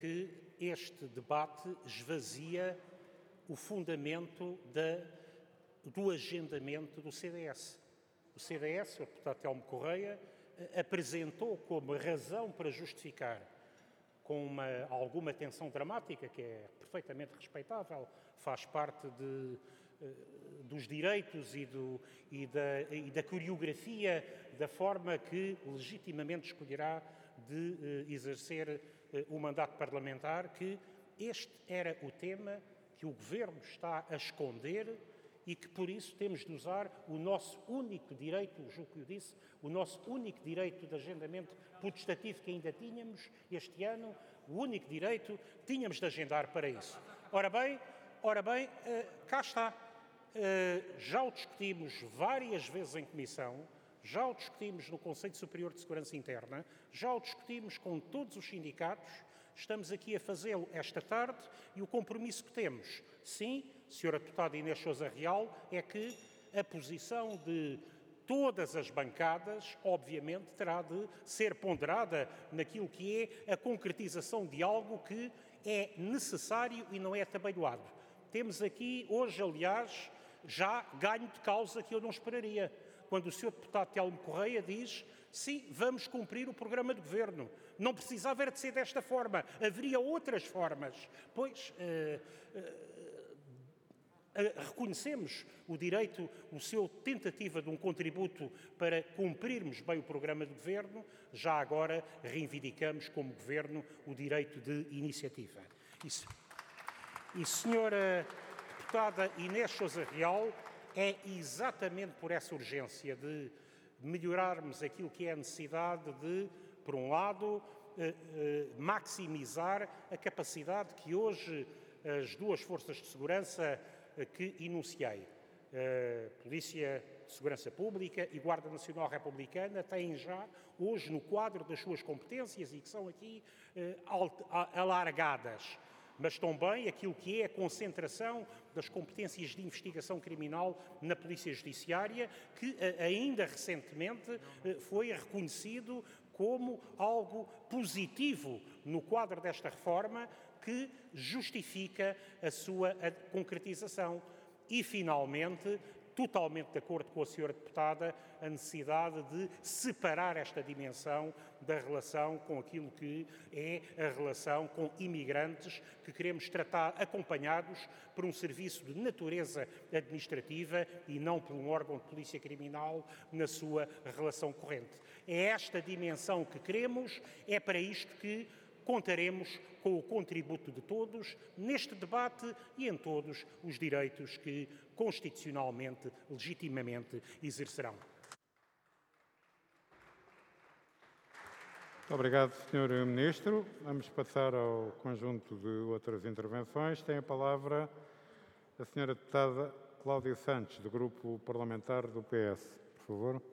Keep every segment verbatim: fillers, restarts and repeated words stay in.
que este debate esvazia o fundamento da, do agendamento do C D S. O C D S, o deputado Telmo Correia, apresentou como razão para justificar, com uma, alguma tensão dramática, que é perfeitamente respeitável, faz parte de, dos direitos e, do, e, da, e da coreografia da forma que legitimamente escolherá de exercer o mandato parlamentar, que este era o tema que o Governo está a esconder e que, por isso, temos de usar o nosso único direito, julgo que eu disse, o nosso único direito de agendamento potestativo que ainda tínhamos este ano, o único direito tínhamos de agendar para isso. Ora bem, ora bem, cá está. Já o discutimos várias vezes em comissão, já o discutimos no Conselho Superior de Segurança Interna, já o discutimos com todos os sindicatos, estamos aqui a fazê-lo esta tarde e o compromisso que temos, sim, senhora Deputada Inês Sousa Real, é que a posição de todas as bancadas, obviamente, terá de ser ponderada naquilo que é a concretização de algo que é necessário e não é atabalhoado. Temos aqui, hoje, aliás, já ganho de causa que eu não esperaria, quando o senhor deputado Telmo Correia diz: sim, vamos cumprir o programa de governo. Não precisava era de ser desta forma, haveria outras formas. Pois, uh, uh, uh, reconhecemos o direito, o seu tentativa de um contributo para cumprirmos bem o programa de governo, já agora reivindicamos como governo o direito de iniciativa. Isso. E, senhora deputada Inês Sousa Real, é exatamente por essa urgência de melhorarmos aquilo que é a necessidade de, por um lado, eh, eh, maximizar a capacidade que hoje as duas forças de segurança eh, que enunciei, eh, Polícia de Segurança Pública e Guarda Nacional Republicana, têm já hoje no quadro das suas competências e que são aqui eh, alargadas, mas também aquilo que é a concentração das competências de investigação criminal na Polícia Judiciária, que ainda recentemente foi reconhecido como algo positivo no quadro desta reforma que justifica a sua concretização. E, finalmente, totalmente de acordo com a senhora deputada, a necessidade de separar esta dimensão da relação com aquilo que é a relação com imigrantes que queremos tratar acompanhados por um serviço de natureza administrativa e não por um órgão de polícia criminal na sua relação corrente. É esta dimensão que queremos, é para isto que contaremos com o contributo de todos neste debate e em todos os direitos que constitucionalmente, legitimamente, exercerão. Obrigado, senhor Ministro. Vamos passar ao conjunto de outras intervenções. Tem a palavra a senhora deputada Cláudia Santos, do Grupo Parlamentar do P S. Por favor.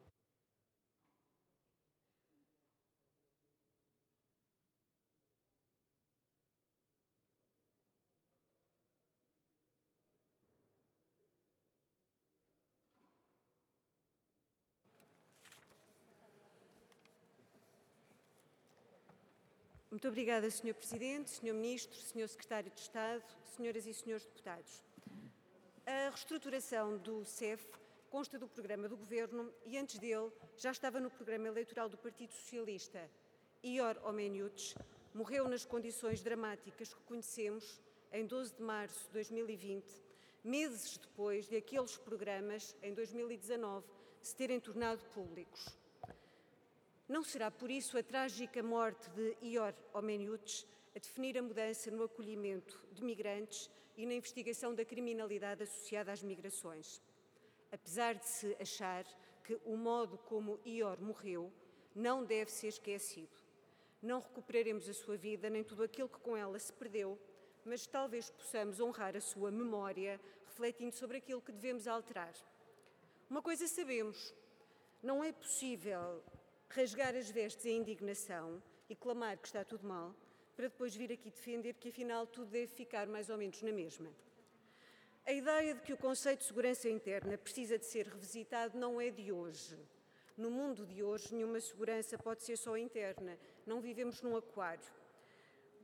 Muito obrigada, senhor Presidente, senhor Ministro, senhor Secretário de Estado, senhoras e senhores deputados. A reestruturação do C E F consta do programa do Governo e, antes dele, já estava no programa eleitoral do Partido Socialista. Ihor Omeniutos morreu nas condições dramáticas que conhecemos em doze de março de dois mil e vinte, meses depois de aqueles programas, em dois mil e dezanove, se terem tornado públicos. Não será, por isso, a trágica morte de Ihor Omeniutos a definir a mudança no acolhimento de migrantes e na investigação da criminalidade associada às migrações. Apesar de se achar que o modo como Ihor morreu não deve ser esquecido. Não recuperaremos a sua vida nem tudo aquilo que com ela se perdeu, mas talvez possamos honrar a sua memória refletindo sobre aquilo que devemos alterar. Uma coisa sabemos, não é possível rasgar as vestes em indignação e clamar que está tudo mal, para depois vir aqui defender que afinal tudo deve ficar mais ou menos na mesma. A ideia de que o conceito de segurança interna precisa de ser revisitado não é de hoje. No mundo de hoje, nenhuma segurança pode ser só interna, não vivemos num aquário.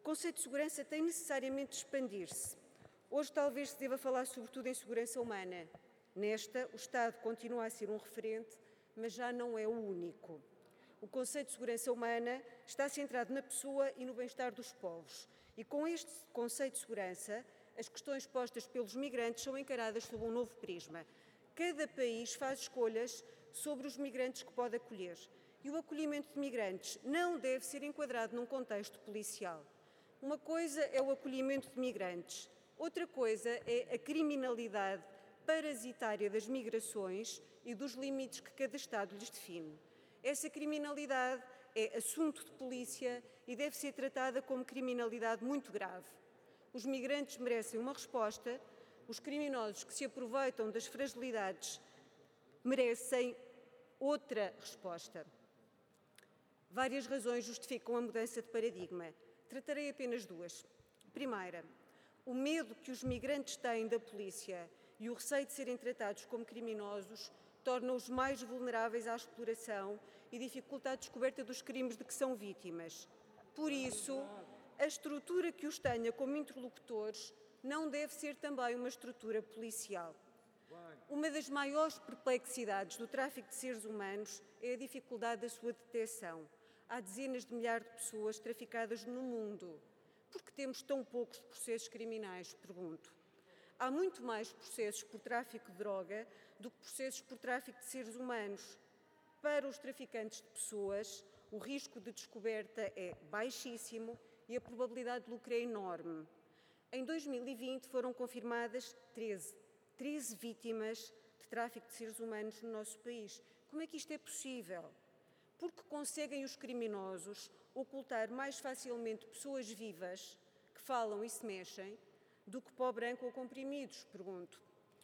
conceito de segurança tem necessariamente de expandir-se. Hoje talvez se deva falar sobretudo em segurança humana. Nesta, o Estado continua a ser um referente, mas já não é o único. O conceito de segurança humana está centrado na pessoa e no bem-estar dos povos. E com este conceito de segurança, as questões postas pelos migrantes são encaradas sob um novo prisma. Cada país faz escolhas sobre os migrantes que pode acolher. E o acolhimento de migrantes não deve ser enquadrado num contexto policial. Uma coisa é o acolhimento de migrantes, outra coisa é a criminalidade parasitária das migrações e dos limites que cada Estado lhes define. Essa criminalidade é assunto de polícia e deve ser tratada como criminalidade muito grave. Os migrantes merecem uma resposta, os criminosos que se aproveitam das fragilidades merecem outra resposta. Várias razões justificam a mudança de paradigma. Tratarei apenas duas. Primeira, o medo que os migrantes têm da polícia e o receio de serem tratados como criminosos tornam-os mais vulneráveis à exploração e dificulta a descoberta dos crimes de que são vítimas. Por isso, a estrutura que os tenha como interlocutores não deve ser também uma estrutura policial. Uma das maiores perplexidades do tráfico de seres humanos é a dificuldade da sua detecção. Há dezenas de milhares de pessoas traficadas no mundo. Por que temos tão poucos processos criminais, pergunto. Há muito mais processos por tráfico de droga do que processos por tráfico de seres humanos. Para os traficantes de pessoas, o risco de descoberta é baixíssimo e a probabilidade de lucro é enorme. Em dois mil e vinte foram confirmadas treze, treze vítimas de tráfico de seres humanos no nosso país. Como é que isto é possível? Porque conseguem os criminosos ocultar mais facilmente pessoas vivas que falam e se mexem do que pó branco ou comprimidos, pergunto.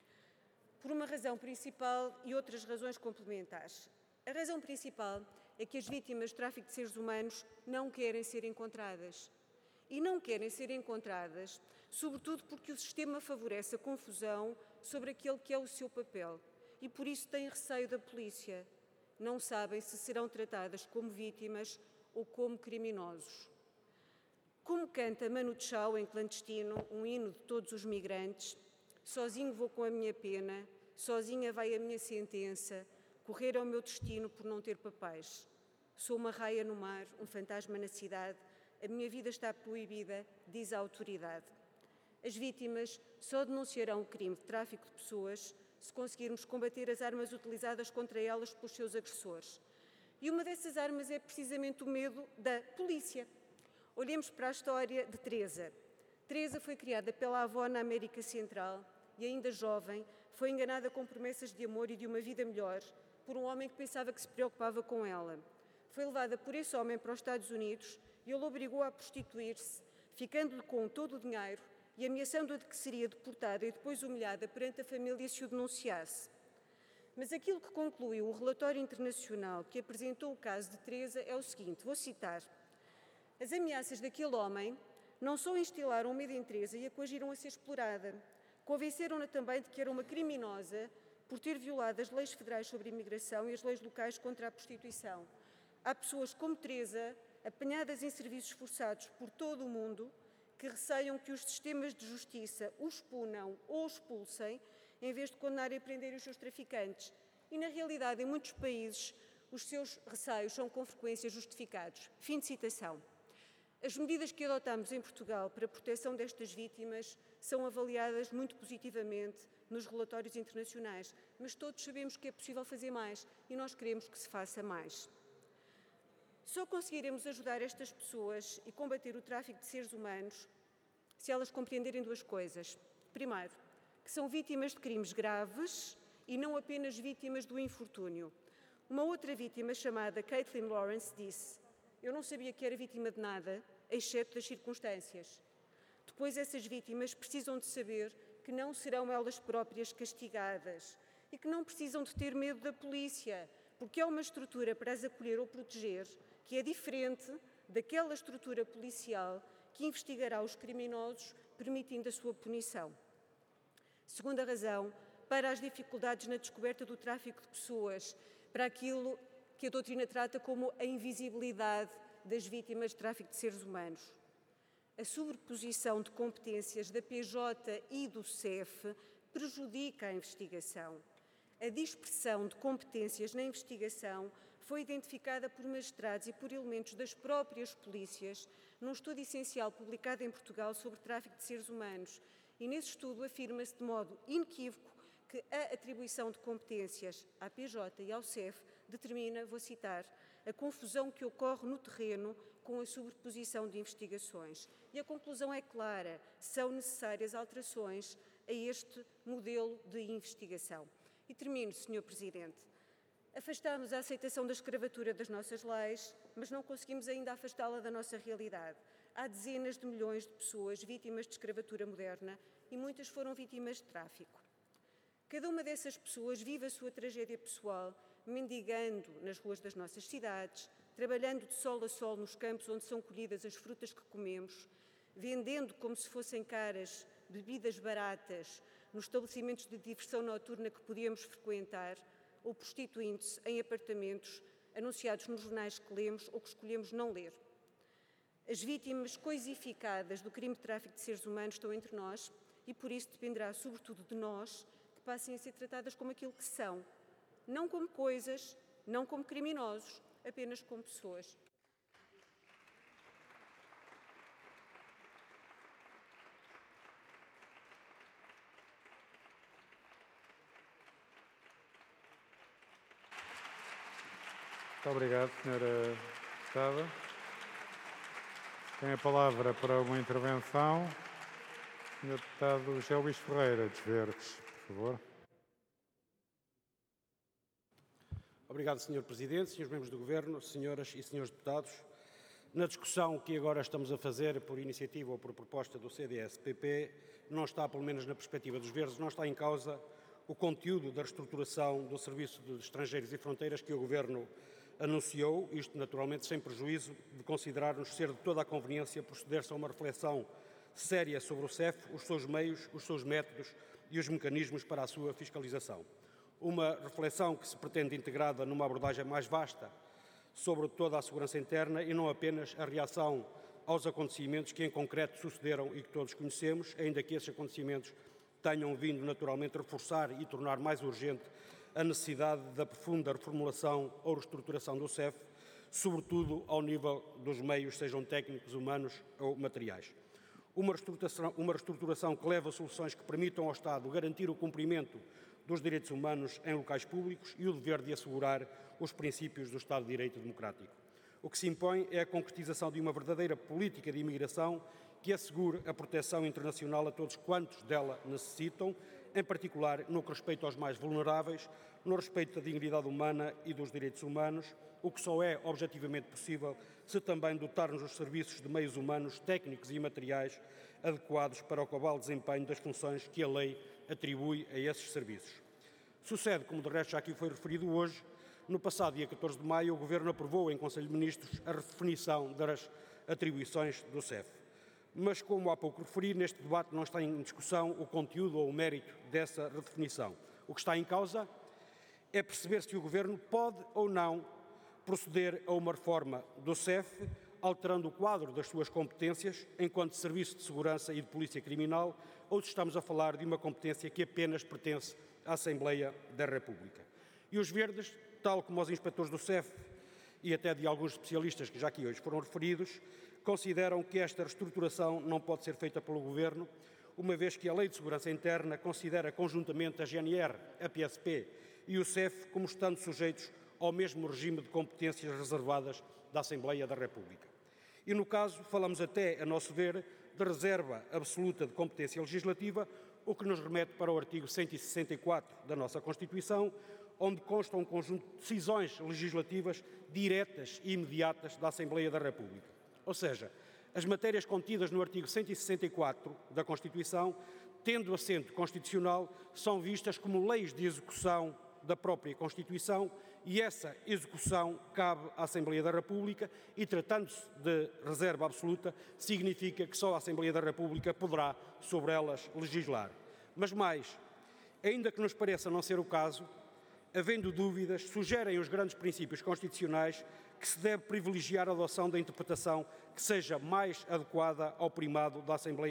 Por uma razão principal e outras razões complementares. A razão principal é que as vítimas de tráfico de seres humanos não querem ser encontradas. E não querem ser encontradas, sobretudo porque o sistema favorece a confusão sobre aquele que é o seu papel. E por isso têm receio da polícia. Não sabem se serão tratadas como vítimas ou como criminosos. Como canta Manu Chao em Clandestino, um hino de todos os migrantes, sozinho vou com a minha pena, sozinha vai a minha sentença, correr ao meu destino por não ter papéis. Sou uma raia no mar, um fantasma na cidade, a minha vida está proibida, diz a autoridade. As vítimas só denunciarão o crime de tráfico de pessoas se conseguirmos combater as armas utilizadas contra elas pelos seus agressores. E uma dessas armas é precisamente o medo da polícia. Olhemos para a história de Teresa. Teresa foi criada pela avó na América Central e, ainda jovem, foi enganada com promessas de amor e de uma vida melhor por um homem que pensava que se preocupava com ela. Foi levada por esse homem para os Estados Unidos e ele obrigou-a a prostituir-se, ficando-lhe com todo o dinheiro e ameaçando-a de que seria deportada e depois humilhada perante a família se o denunciasse. Mas aquilo que concluiu o relatório internacional que apresentou o caso de Teresa é o seguinte, vou citar. As ameaças daquele homem não só instilaram medo em Teresa e a coagiram a ser explorada, convenceram-na também de que era uma criminosa por ter violado as leis federais sobre a imigração e as leis locais contra a prostituição. Há pessoas como Teresa, apanhadas em serviços forçados por todo o mundo, que receiam que os sistemas de justiça os punam ou expulsem, em vez de condenar e prender os seus traficantes. E, na realidade, em muitos países, os seus receios são com frequência justificados. Fim de citação. As medidas que adotamos em Portugal para a proteção destas vítimas são avaliadas muito positivamente nos relatórios internacionais, mas todos sabemos que é possível fazer mais e nós queremos que se faça mais. Só conseguiremos ajudar estas pessoas e combater o tráfico de seres humanos se elas compreenderem duas coisas. Primeiro, que são vítimas de crimes graves e não apenas vítimas do infortúnio. Uma outra vítima, chamada Caitlin Lawrence, disse: eu não sabia que era vítima de nada, exceto das circunstâncias. Depois, essas vítimas precisam de saber que não serão elas próprias castigadas e que não precisam de ter medo da polícia, porque é uma estrutura para as acolher ou proteger que é diferente daquela estrutura policial que investigará os criminosos, permitindo a sua punição. Segunda razão, para as dificuldades na descoberta do tráfico de pessoas, para aquilo que a doutrina trata como a invisibilidade das vítimas de tráfico de seres humanos. A sobreposição de competências da P J e do C E F prejudica a investigação. A dispersão de competências na investigação foi identificada por magistrados e por elementos das próprias polícias num estudo essencial publicado em Portugal sobre tráfico de seres humanos. E nesse estudo afirma-se de modo inequívoco que a atribuição de competências à P J e ao C E F determina, vou citar, a confusão que ocorre no terreno com a sobreposição de investigações. E a conclusão é clara, são necessárias alterações a este modelo de investigação. E termino, senhor Presidente. Afastamos a aceitação da escravatura das nossas leis, mas não conseguimos ainda afastá-la da nossa realidade. Há dezenas de milhões de pessoas vítimas de escravatura moderna e muitas foram vítimas de tráfico. Cada uma dessas pessoas vive a sua tragédia pessoal, mendigando nas ruas das nossas cidades, trabalhando de sol a sol nos campos onde são colhidas as frutas que comemos, vendendo como se fossem caras bebidas baratas nos estabelecimentos de diversão noturna que podíamos frequentar, ou prostituindo-se em apartamentos anunciados nos jornais que lemos ou que escolhemos não ler. As vítimas coisificadas do crime de tráfico de seres humanos estão entre nós e por isso dependerá sobretudo de nós que passem a ser tratadas como aquilo que são, não como coisas, não como criminosos, apenas como pessoas. Muito obrigado, senhora Deputada. Tem a palavra para uma intervenção o senhor Deputado José Luís Ferreira, dos Verdes, por favor. Obrigado, senhor Presidente, senhores membros do Governo, senhoras e senhores deputados. Na discussão que agora estamos a fazer por iniciativa ou por proposta do C D S P P, não está, pelo menos na perspectiva dos Verdes, não está em causa o conteúdo da reestruturação do Serviço de Estrangeiros e Fronteiras que o Governo anunciou, isto naturalmente sem prejuízo de considerarmos ser de toda a conveniência proceder-se a uma reflexão séria sobre o C E F, os seus meios, os seus métodos e os mecanismos para a sua fiscalização. Uma reflexão que se pretende integrada numa abordagem mais vasta sobre toda a segurança interna e não apenas a reação aos acontecimentos que em concreto sucederam e que todos conhecemos, ainda que esses acontecimentos tenham vindo naturalmente reforçar e tornar mais urgente a necessidade da profunda reformulação ou reestruturação do C E F, sobretudo ao nível dos meios, sejam técnicos, humanos ou materiais. Uma reestruturação, uma reestruturação que leva a soluções que permitam ao Estado garantir o cumprimento dos direitos humanos em locais públicos e o dever de assegurar os princípios do Estado de Direito Democrático. O que se impõe é a concretização de uma verdadeira política de imigração que assegure a proteção internacional a todos quantos dela necessitam, em particular no que respeita aos mais vulneráveis, no respeito da dignidade humana e dos direitos humanos, o que só é objetivamente possível se também dotarmos os serviços de meios humanos, técnicos e materiais adequados para o cabal desempenho das funções que a lei atribui a esses serviços. Sucede, como de resto já aqui foi referido hoje, no passado dia catorze de maio, o Governo aprovou em Conselho de Ministros a redefinição das atribuições do C E F. Mas, como há pouco referi, neste debate não está em discussão o conteúdo ou o mérito dessa redefinição. O que está em causa é perceber se o Governo pode ou não proceder a uma reforma do C E F, alterando o quadro das suas competências enquanto Serviço de Segurança e de Polícia Criminal, ou se estamos a falar de uma competência que apenas pertence à Assembleia da República. E os Verdes, tal como os inspectores do C E F e até de alguns especialistas que já aqui hoje foram referidos, consideram que esta reestruturação não pode ser feita pelo Governo, uma vez que a Lei de Segurança Interna considera conjuntamente a G N R, a P S P e o C E F como estando sujeitos ao mesmo regime de competências reservadas da Assembleia da República. E no caso, falamos até, a nosso ver, de reserva absoluta de competência legislativa, o que nos remete para o artigo cento e sessenta e quatro da nossa Constituição, onde consta um conjunto de decisões legislativas diretas e imediatas da Assembleia da República. Ou seja, as matérias contidas no artigo cento e sessenta e quatro da Constituição, tendo assento constitucional, são vistas como leis de execução da própria Constituição e essa execução cabe à Assembleia da República e, tratando-se de reserva absoluta, significa que só a Assembleia da República poderá sobre elas legislar. Mas mais, ainda que nos pareça não ser o caso, havendo dúvidas, sugerem os grandes princípios constitucionais que se deve privilegiar a adoção da interpretação que seja mais adequada ao primado da Assembleia